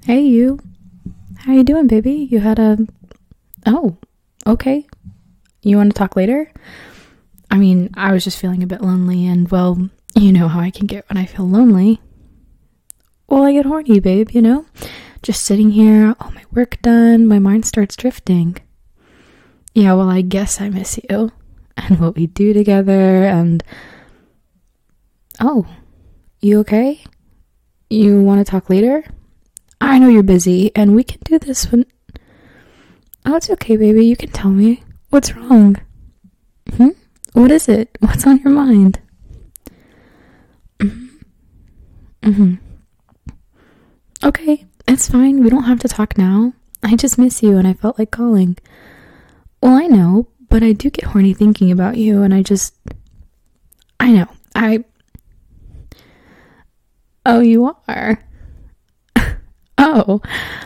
Hey, you. How you doing, baby? You had a... Oh, okay. You want to talk later? I mean, I was just feeling a bit lonely, and, well, you know how I can get when I feel lonely. Well, I get horny, babe, you know? Just sitting here, all my work done, my mind starts drifting. Yeah, well, I guess I miss you, and what we do together, and... Oh, you okay? You want to talk later? I know you're busy, and we can do this when... Oh, it's okay, baby. You can tell me. What's wrong? What is it? What's on your mind? Okay, it's fine. We don't have to talk now. I just miss you, and I felt like calling. Well, I know, but I do get horny thinking about you, and I know. Oh, you are? Oh,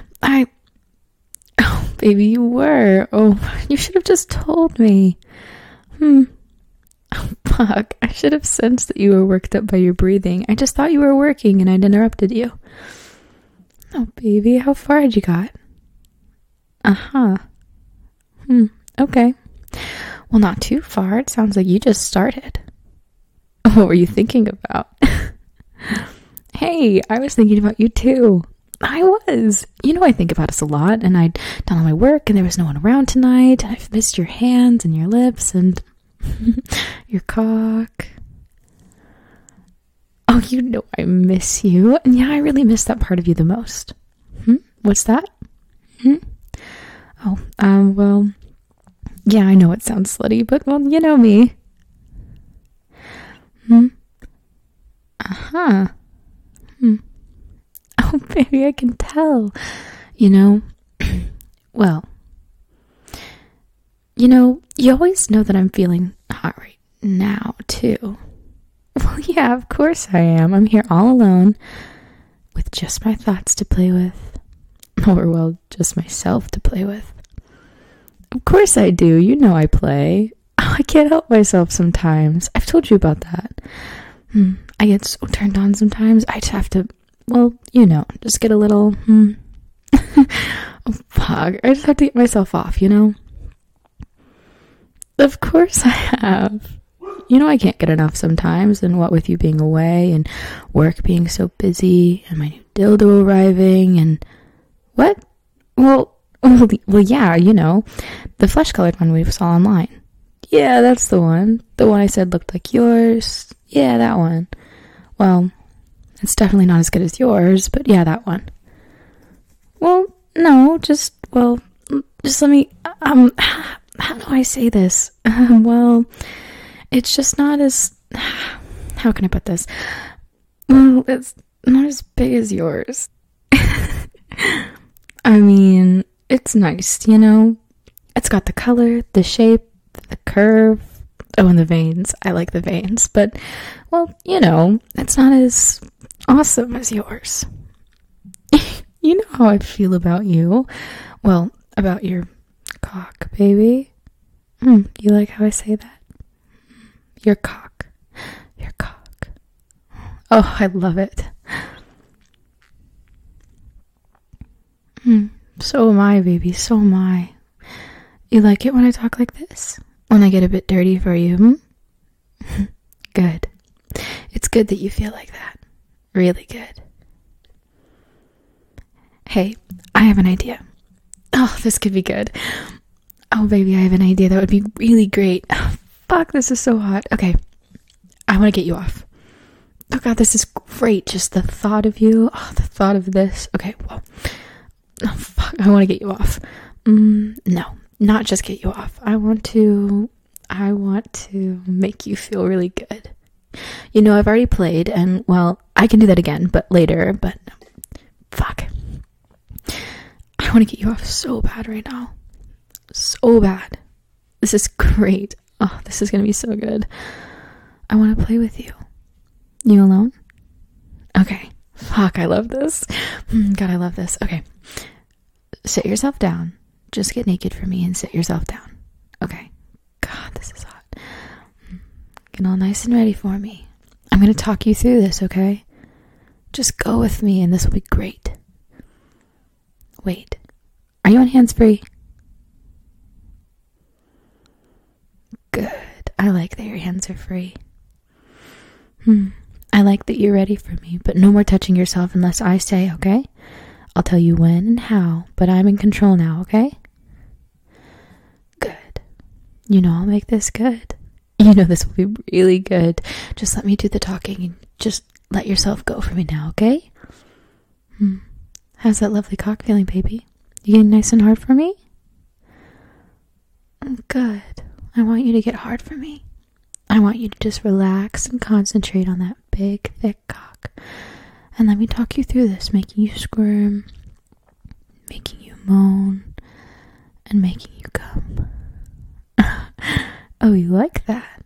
baby, you were. Oh, you should have just told me. Oh, fuck. I should have sensed that you were worked up by your breathing. I just thought you were working and I'd interrupted you. Oh, baby, how far had you got? Uh-huh. Okay. Well, not too far. It sounds like you just started. What were you thinking about? Hey, I was thinking about you too. I was. You know, I think about us a lot, and I'd done all my work, and there was no one around tonight, and I've missed your hands and your lips and your cock. Oh, you know I miss you. And yeah, I really miss that part of you the most. What's that? Oh, well, yeah, I know it sounds slutty, but, well, you know me. Uh-huh. Oh, baby, I can tell. You know, well, you always know that I'm feeling hot right now, too. Well, yeah, of course I am. I'm here all alone with just my thoughts to play with. Or, well, just myself to play with. Of course I do. You know I play. Oh, I can't help myself sometimes. I've told you about that. I get so turned on sometimes. I just have to, well, just get a little, oh, fuck. I just have to get myself off, Of course I have. I can't get enough sometimes, and what with you being away, and work being so busy, and my new dildo arriving, and... What? Well, yeah, the flesh-colored one we saw online. Yeah, that's the one. The one I said looked like yours. Yeah, that one. Well, it's definitely not as good as yours, but yeah, that one. Well, no, just let me, how do I say this? Well, it's just not as, how can I put this? Well, it's not as big as yours. I mean, it's nice, It's got the color, the shape, the curve. Oh, and the veins. I like the veins. But, well, it's not as awesome as yours. You know how I feel about you. Well, about your cock, baby. You like how I say that? Your cock. Your cock. Oh, I love it. So am I, baby. So am I. You like it when I talk like this? When I get a bit dirty for you, Good. It's good that you feel like that. Really good. Hey, I have an idea. Oh, this could be good. Oh, baby, I have an idea that would be really great. Oh, fuck, this is so hot. Okay, I want to get you off. Oh, God, this is great. Just the thought of you. Oh, the thought of this. Okay, well. Oh, fuck, I want to get you off. No, not just get you off. I want to make you feel really good. I've already played, and, well, I can do that again, but later, but fuck. I want to get you off so bad right now. So bad. This is great. Oh, this is going to be so good. I want to play with you. You alone? Okay. Fuck, I love this. God, I love this. Okay. Sit yourself down. Just get naked for me and sit yourself down. Okay. God, this is hot. Get all nice and ready for me. I'm going to talk you through this, okay? Just go with me and this will be great. Wait, are you on hands-free? Good. I like that your hands are free. I like that you're ready for me, but no more touching yourself unless I say, okay? I'll tell you when and how, but I'm in control now, okay? Good. You know I'll make this good. You know this will be really good. Just let me do the talking and just let yourself go for me now, okay? How's that lovely cock feeling, baby? You getting nice and hard for me? Good. I want you to get hard for me. I want you to just relax and concentrate on that big, thick cock. And let me talk you through this, making you squirm, making you moan, and making you come. Oh, you like that?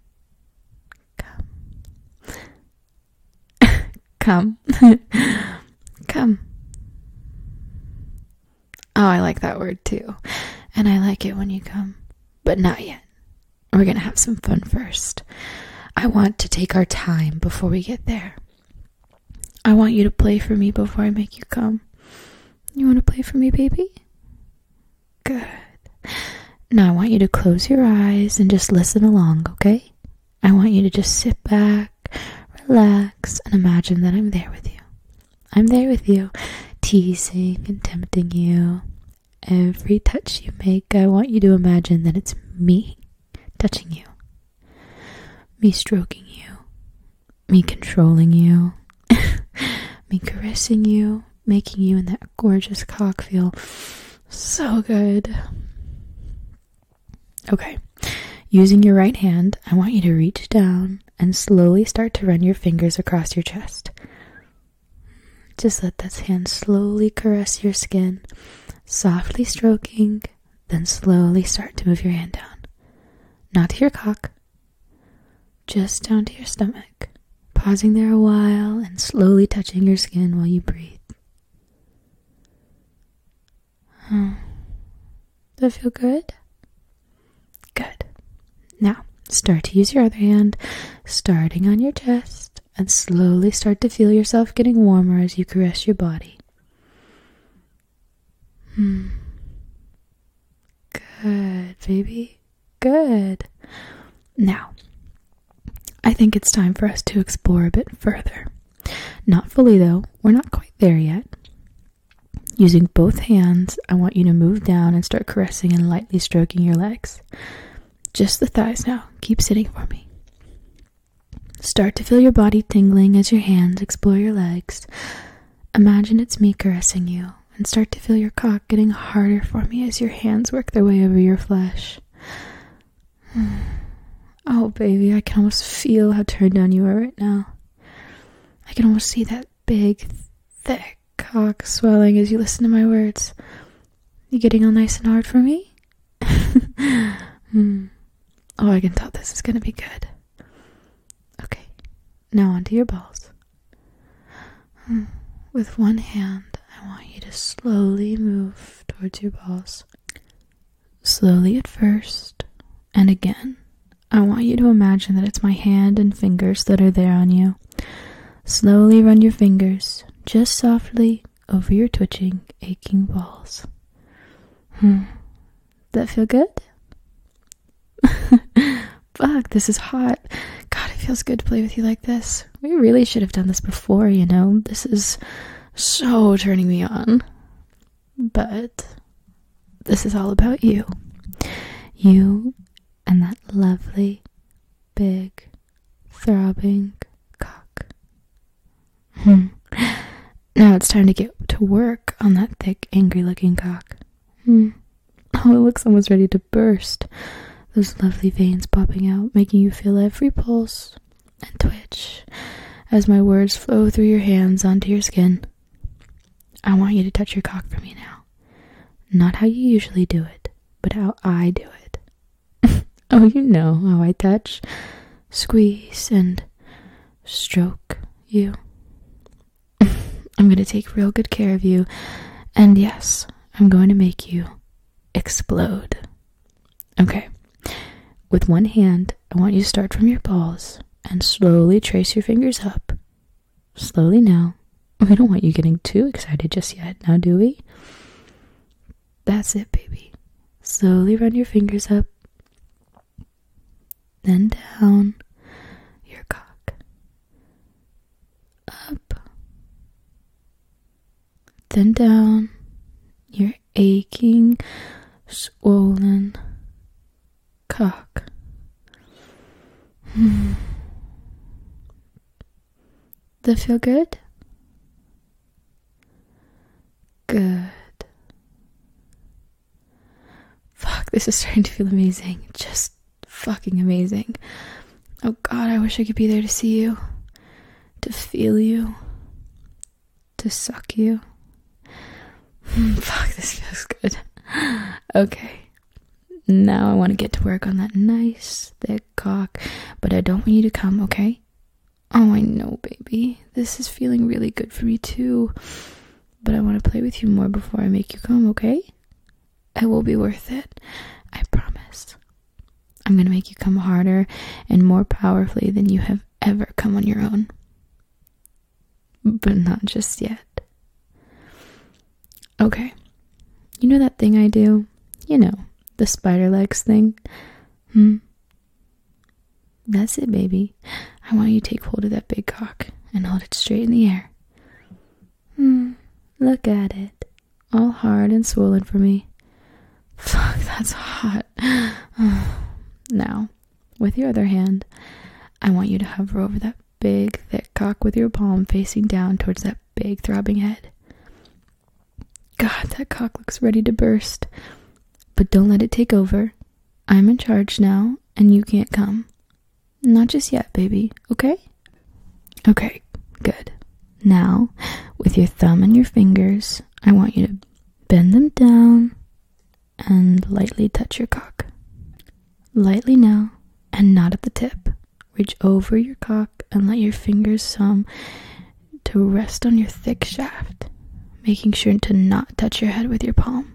Come. Come. Oh, I like that word too. And I like it when you come. But not yet. We're gonna have some fun first. I want to take our time before we get there. I want you to play for me before I make you come. You want to play for me, baby? Good. Now I want you to close your eyes and just listen along, okay? I want you to just sit back, relax, and imagine that I'm there with you. I'm there with you, teasing and tempting you. Every touch you make, I want you to imagine that it's me touching you, me stroking you, me controlling you, me caressing you, making you and that gorgeous cock feel so good. Okay, using your right hand, I want you to reach down and slowly start to run your fingers across your chest. Just let this hand slowly caress your skin, softly stroking, then slowly start to move your hand down. Not to your cock, just down to your stomach, pausing there a while and slowly touching your skin while you breathe. Does that feel good? Good. Now, start to use your other hand, starting on your chest, and slowly start to feel yourself getting warmer as you caress your body. Good, baby. Good. Now, I think it's time for us to explore a bit further. Not fully, though. We're not quite there yet. Using both hands, I want you to move down and start caressing and lightly stroking your legs. Just the thighs now. Keep sitting for me. Start to feel your body tingling as your hands explore your legs. Imagine it's me caressing you, and start to feel your cock getting harder for me as your hands work their way over your flesh. Oh, baby, I can almost feel how turned on you are right now. I can almost see that big, thick cock swelling as you listen to my words. You getting all nice and hard for me? Oh, I can tell this is going to be good. Okay, now onto your balls. With one hand, I want you to slowly move towards your balls. Slowly at first, and again. I want you to imagine that it's my hand and fingers that are there on you. Slowly run your fingers, just softly, over your twitching, aching balls. That feel good? Fuck, this is hot. God, it feels good to play with you like this. We really should have done this before, you know? This is so turning me on. But this is all about you. You and that lovely, big, throbbing cock. Now it's time to get to work on that thick, angry-looking cock. Oh, it looks almost ready to burst. Those lovely veins popping out, making you feel every pulse and twitch as my words flow through your hands onto your skin. I want you to touch your cock for me now. Not how you usually do it, but how I do it. Oh, you know how I touch, squeeze, and stroke you. I'm going to take real good care of you, and yes, I'm going to make you explode. Okay, with one hand, I want you to start from your balls and slowly trace your fingers up. Slowly now. We don't want you getting too excited just yet, now do we? That's it, baby. Slowly run your fingers up, then down your cock. Up, then down your aching, swollen cock. Does that feel good? Good. Fuck, this is starting to feel amazing. Just fucking amazing. Oh God, I wish I could be there to see you, to feel you, to suck you. Fuck, this feels good. Okay. Now I want to get to work on that nice, thick cock, but I don't want you to come, okay? Oh, I know, baby. This is feeling really good for me too. But I want to play with you more before I make you come, okay? It will be worth it. I promise. I'm going to make you come harder and more powerfully than you have ever come on your own. But not just yet. Okay. You know that thing I do? You know, the spider legs thing? That's it, baby. I want you to take hold of that big cock and hold it straight in the air. Look at it. All hard and swollen for me. Fuck, that's hot. Now, with your other hand, I want you to hover over that big, thick cock with your palm facing down towards that big, throbbing head. God, that cock looks ready to burst. But don't let it take over. I'm in charge now, and you can't come. Not just yet, baby, okay? Okay, good. Now, with your thumb and your fingers, I want you to bend them down and lightly touch your cock. Lightly now, and not at the tip. Reach over your cock and let your fingers to rest on your thick shaft, making sure to not touch your head with your palm.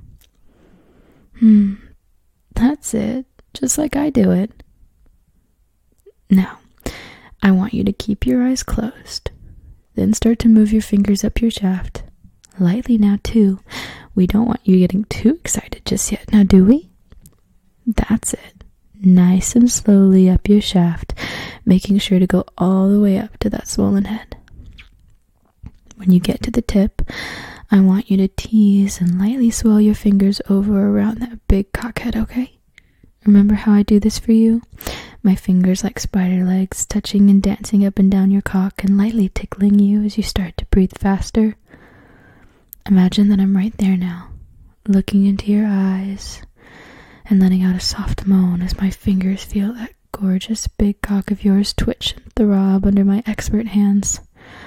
That's it, just like I do it. Now, I want you to keep your eyes closed. Then start to move your fingers up your shaft. Lightly now, too. We don't want you getting too excited just yet, now do we? That's it. Nice and slowly up your shaft, making sure to go all the way up to that swollen head. When you get to the tip, I want you to tease and lightly swirl your fingers over around that big cockhead, okay? Remember how I do this for you? My fingers like spider legs, touching and dancing up and down your cock and lightly tickling you as you start to breathe faster. Imagine that I'm right there now, looking into your eyes and letting out a soft moan as my fingers feel that gorgeous big cock of yours twitch and throb under my expert hands.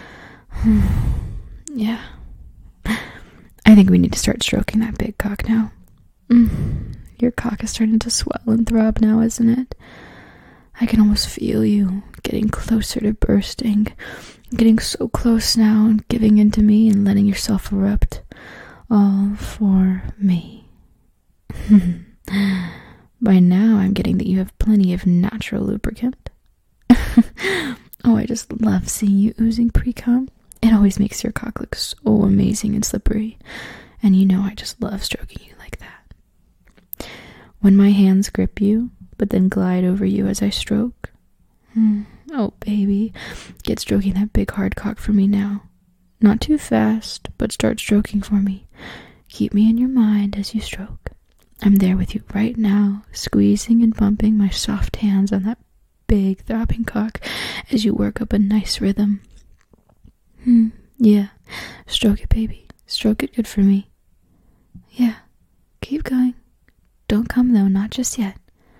Yeah. I think we need to start stroking that big cock now. Your cock is starting to swell and throb now, isn't it? I can almost feel you getting closer to bursting, getting so close now and giving in to me and letting yourself erupt. All for me. By now I'm getting that you have plenty of natural lubricant. Oh, I just love seeing you oozing pre-cum. It always makes your cock look so amazing and slippery. And you know I just love stroking you like that. When my hands grip you, but then glide over you as I stroke. Oh, baby, get stroking that big hard cock for me now. Not too fast, but start stroking for me. Keep me in your mind as you stroke. I'm there with you right now, squeezing and bumping my soft hands on that big throbbing cock as you work up a nice rhythm. Yeah, stroke it, baby. Stroke it good for me. Yeah, keep going. Don't come though, not just yet.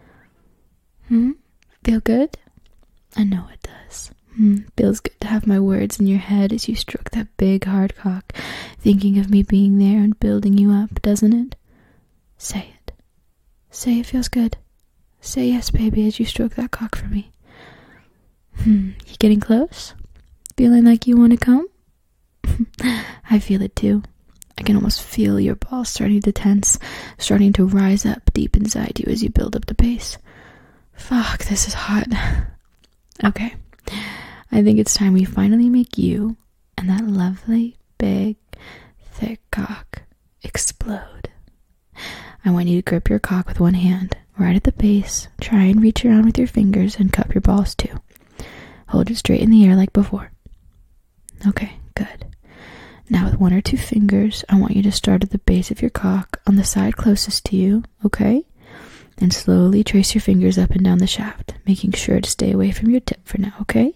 Feel good? I know it does. Feels good to have my words in your head as you stroke that big hard cock, thinking of me being there and building you up, doesn't it? Say it. Say it feels good. Say yes, baby, as you stroke that cock for me. You getting close? Feeling like you want to come? I feel it too. I can almost feel your balls starting to tense, starting to rise up deep inside you as you build up the pace. Fuck, this is hot. Okay, I think it's time we finally make you and that lovely, big, thick cock explode. I want you to grip your cock with one hand, right at the base. Try and reach around with your fingers and cup your balls too. Hold it straight in the air like before. Okay, good. Now with one or two fingers, I want you to start at the base of your cock on the side closest to you, okay? And slowly trace your fingers up and down the shaft, making sure to stay away from your tip for now, okay?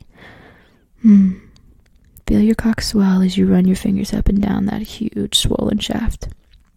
Feel your cock swell as you run your fingers up and down that huge swollen shaft.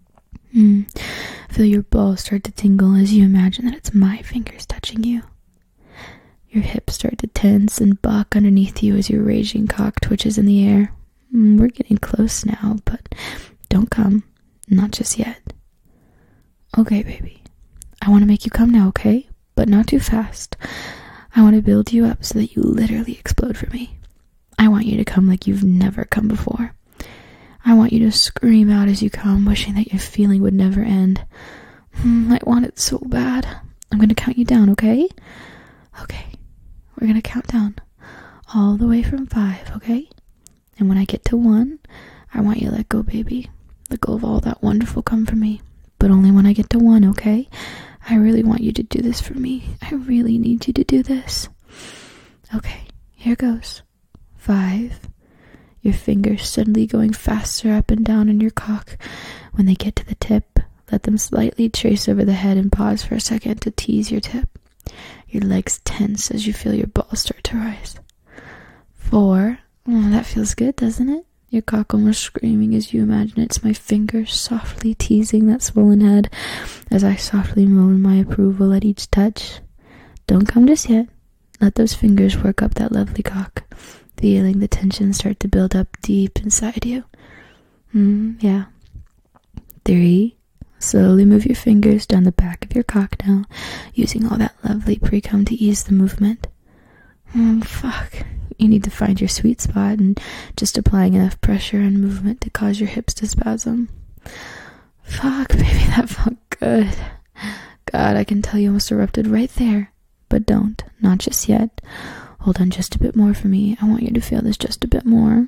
Feel your balls start to tingle as you imagine that it's my fingers touching you. Your hips start to tense and buck underneath you as your raging cock twitches in the air. We're getting close now, but don't come. Not just yet. Okay, baby. I want to make you come now, okay? But not too fast. I want to build you up so that you literally explode for me. I want you to come like you've never come before. I want you to scream out as you come, wishing that your feeling would never end. I want it so bad. I'm going to count you down, okay? Okay. We're going to count down all the way from 5, okay? And when I get to 1, I want you to let go, baby. Let go of all that wonderful come for me. But only when I get to 1, okay? I really want you to do this for me. I really need you to do this. Okay, here goes. 5. Your fingers suddenly going faster up and down on your cock. When they get to the tip, let them slightly trace over the head and pause for a second to tease your tip. Your legs tense as you feel your balls start to rise. 4. Oh, that feels good, doesn't it? Your cock almost screaming as you imagine it's my fingers softly teasing that swollen head as I softly moan my approval at each touch. Don't come just yet. Let those fingers work up that lovely cock, feeling the tension start to build up deep inside you. Yeah. 3. Slowly move your fingers down the back of your cock now, using all that lovely pre-cum to ease the movement. Fuck. You need to find your sweet spot and just applying enough pressure and movement to cause your hips to spasm. Fuck, baby, that felt good. God, I can tell you almost erupted right there. But don't. Not just yet. Hold on just a bit more for me. I want you to feel this just a bit more.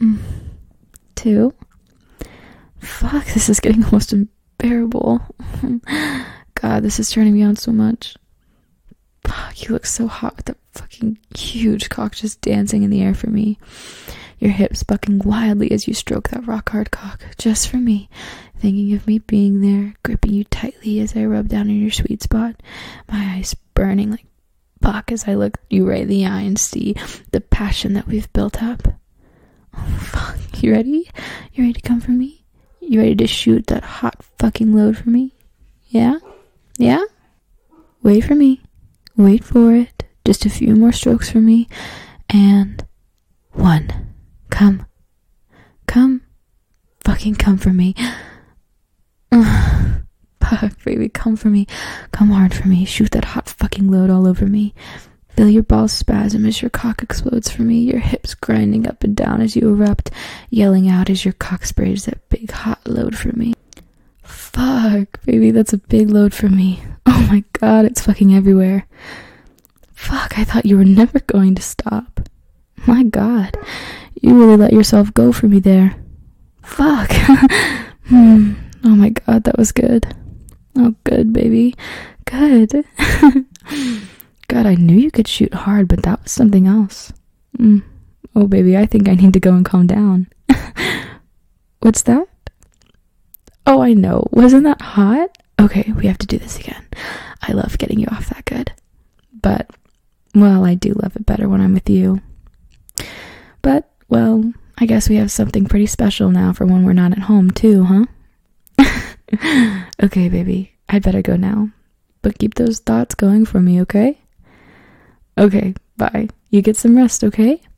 2. Fuck, this is getting almost unbearable. God, this is turning me on so much. Fuck, you look so hot with that fucking huge cock just dancing in the air for me. Your hips bucking wildly as you stroke that rock hard cock, just for me, thinking of me being there, gripping you tightly as I rub down in your sweet spot, my eyes burning like fuck as I look you right in the eye and see the passion that we've built up. Oh, fuck. You ready? You ready to come for me? You ready to shoot that hot fucking load for me? Yeah? Yeah? Wait for me. Wait for it. Just a few more strokes for me. And 1. Come. Come. Fucking come for me. Fuck, baby, come for me. Come hard for me. Shoot that hot fucking load all over me. Feel your balls spasm as your cock explodes for me. Your hips grinding up and down as you erupt, yelling out as your cock sprays that big hot load for me. Fuck, baby, that's a big load for me. Oh my god, it's fucking everywhere. Fuck, I thought you were never going to stop. My god, you really let yourself go for me there. Fuck. Oh my god, that was good. Oh, good, baby. Good. God, I knew you could shoot hard, but that was something else. Oh, baby, I think I need to go and calm down. What's that? Oh, I know. Wasn't that hot? Okay, we have to do this again. I love getting you off that good. But, well, I do love it better when I'm with you. But, well, I guess we have something pretty special now for when we're not at home, too, huh? Okay, baby, I'd better go now. But keep those thoughts going for me, okay? Okay, bye. You get some rest, okay?